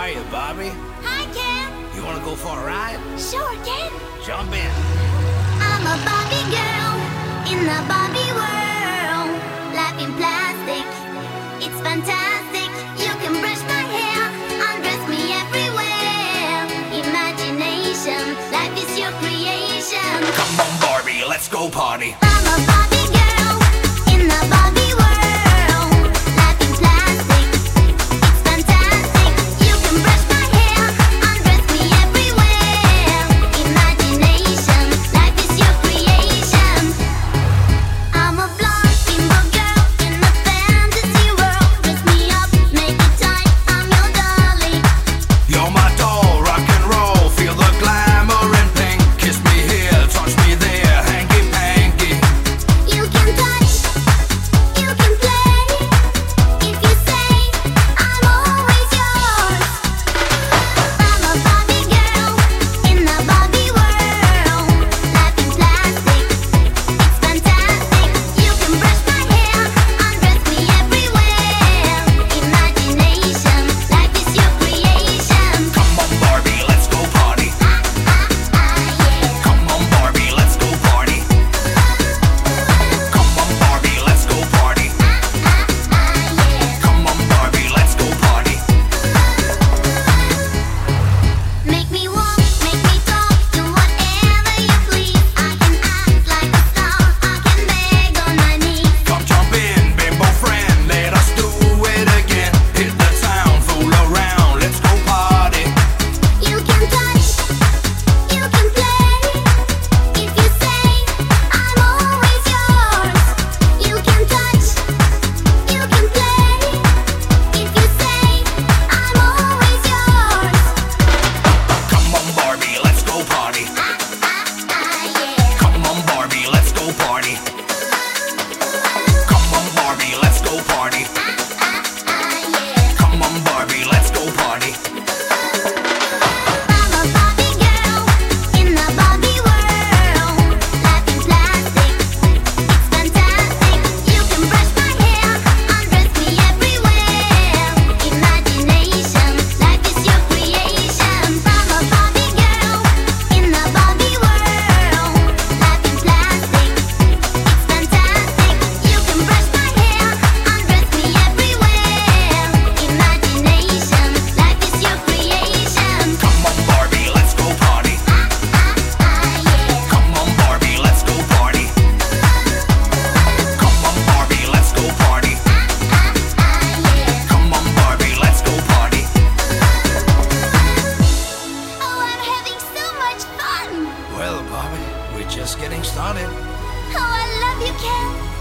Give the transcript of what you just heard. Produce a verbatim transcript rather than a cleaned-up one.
are you, Barbie? Hi, Ken. You wanna go for a ride? Sure, Ken. Jump in. I'm a Barbie girl in the Barbie world. Life in plastic, it's fantastic. You can brush my hair, undress me everywhere. Imagination, life is your creation. Come on, Barbie, let's go party. I'm a Barbie girl in the Barbie world. Life in plastic, it's fantastic. You can brush my hair, undress me everywhere. Imagination, life is your creation. I'm a blonde bimbo girl in a fantasy world. Dress me up, make it tight, I'm your dolly. You're my doll, rock and roll. Feel the glamour and pink. Kiss me here, touch me there, hanky panky. You can touch, you can play. If you say I'm always yours. I'm a Barbie girl in the Barbie world. Life in plastic, it's fantastic. You can brush my hair, undress me everywhere. Imagination, life is your creation. Come on, Barbie, let's go party. Ah, ah, ah, yeah. Come on, Barbie, let's go party. Come on, Barbie, let's go party. Ah, ah, yeah. Come on, Barbie, let's go party. Make me walk, make me talk, do whatever you please. I can act like a star, I can beg on my knees. Come jump in, bimbo friend, let us do it again. Hit the town, fool around, let's go party. You can touch, you can play. If you say I'm always yours. You can touch, you can play. If you say I'm always yours. Come on, Barbie, let's go party. Ah, ah, ah, yeah. Come on, Barbie, let's go party. Come on, Barbie, let's go party. Ah, ah, yeah. Come on, Barbie, let's go party. I'm a Barbie girl in the Barbie world. Life in plastic, it's fantastic. You can brush my hair, undress me everywhere. Imagination, life is your creation. I'm a Barbie girl in the Barbie world. Life in plastic, it's fantastic. You can brush my hair, undress me everywhere. Imagination, life is your creation. Come on, Barbie, let's go party. Ah, ah, yeah. Come on, Barbie, let's go party. Come on, Barbie, let's go party. Ah, yeah. Come on, Barbie, let's go party. Oh, I'm having so much fun. Well, Barbie, we're just getting started. Oh, I love you, Ken.